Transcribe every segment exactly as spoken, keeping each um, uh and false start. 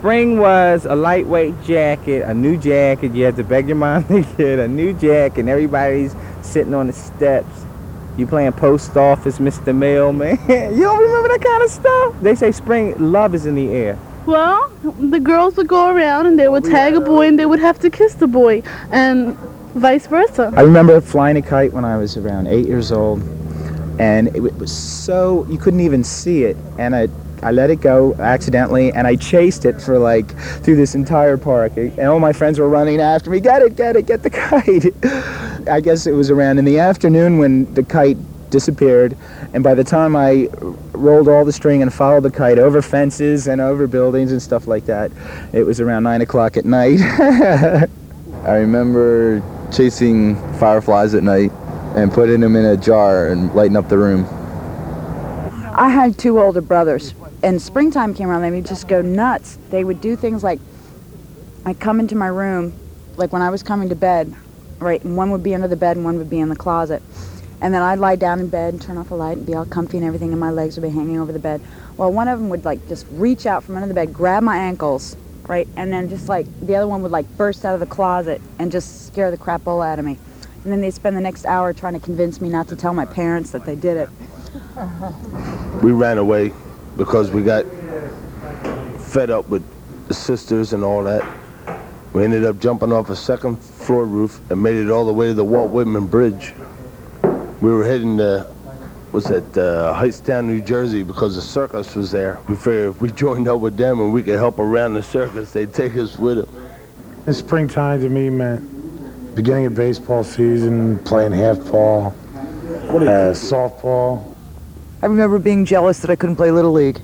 spring was a lightweight jacket, a new jacket. You had to beg your mom to get a new jacket, and everybody's sitting on the steps. You playing post office, Mister Mailman. You don't remember that kind of stuff? They say spring love is in the air. Well, the girls would go around and they would tag a boy and they would have to kiss the boy, and vice versa. I remember flying a kite when I was around eight years old, and it was so, you couldn't even see it, and I I let it go accidentally, and I chased it for like through this entire park, and all my friends were running after me. Get it, get it, get the kite. I guess it was around in the afternoon when the kite disappeared, and by the time I rolled all the string and followed the kite over fences and over buildings and stuff like that, it was around nine o'clock at night. I remember chasing fireflies at night and putting them in a jar and lighting up the room. I had two older brothers, and springtime came around, they would just go nuts. They would do things like, I'd come into my room, like when I was coming to bed, right, and one would be under the bed and one would be in the closet. And then I'd lie down in bed and turn off the light and be all comfy and everything, and my legs would be hanging over the bed. Well, one of them would like just reach out from under the bed, grab my ankles, right, and then just like, the other one would like burst out of the closet and just scare the crapola out of me. And then they'd spend the next hour trying to convince me not to tell my parents that they did it. We ran away because we got fed up with the sisters and all that. We ended up jumping off a second floor roof and made it all the way to the Walt Whitman Bridge. We were heading to, what's that, uh, Hightstown, New Jersey, because the circus was there. We figured if we joined up with them and we could help around the circus, they'd take us with them. The springtime to me meant beginning of baseball season, playing half ball, uh, softball. I remember being jealous that I couldn't play Little League.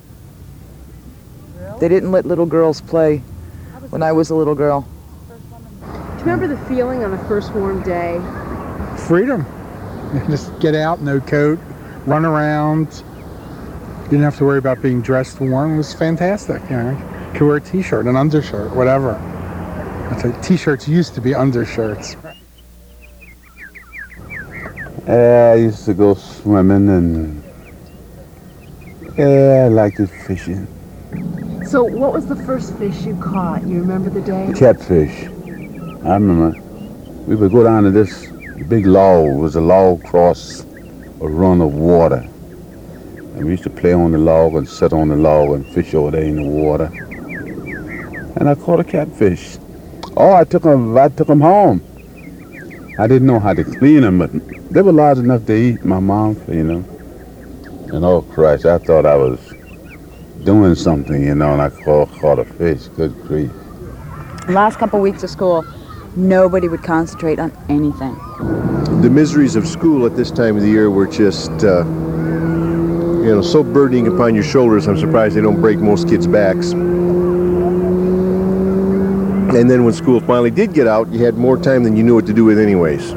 They didn't let little girls play when I was a little girl. Do you remember the feeling on the first warm day? Freedom. Just get out, no coat, run around. You didn't have to worry about being dressed warm. It was fantastic. You know, you could wear a t-shirt, an undershirt, whatever. That's like, t-shirts used to be undershirts. Uh, I used to go swimming, and yeah, I liked it fishing. So what was the first fish you caught? You remember the day? Catfish. I remember. We would go down to this big log. It was a log across a run of water. And we used to play on the log and sit on the log and fish over there in the water. And I caught a catfish. Oh, I took them, I took them home. I didn't know how to clean them, but they were large enough to eat. My mom cleaned them. And oh Christ, I thought I was doing something, you know, and I caught, caught a fish. Good grief. Last couple weeks of school, nobody would concentrate on anything. The miseries of school at this time of the year were just, uh, you know, so burdening upon your shoulders. I'm surprised they don't break most kids' backs. And then when school finally did get out, you had more time than you knew what to do with anyways.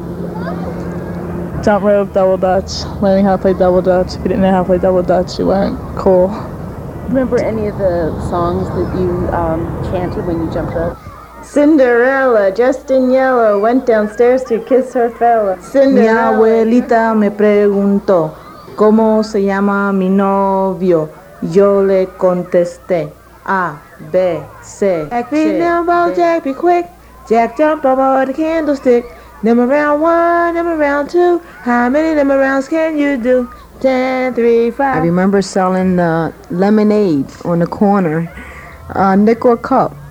Jump rope, double dutch, learning how to play double dutch. If you didn't know how to play double dutch, you weren't cool. Remember any of the songs that you um, chanted when you jumped up? Cinderella, dressed in yellow, went downstairs to kiss her fella. Cinderella. Mi abuelita me preguntó, ¿cómo se llama mi novio? Yo le contesté, A, B, C, Jack be nimble, Jack be quick. Jack jumped over the candlestick. Number round one, number round two. How many number rounds can you do? Ten, three, five. I remember selling uh, lemonade on the corner, a nickel a cup.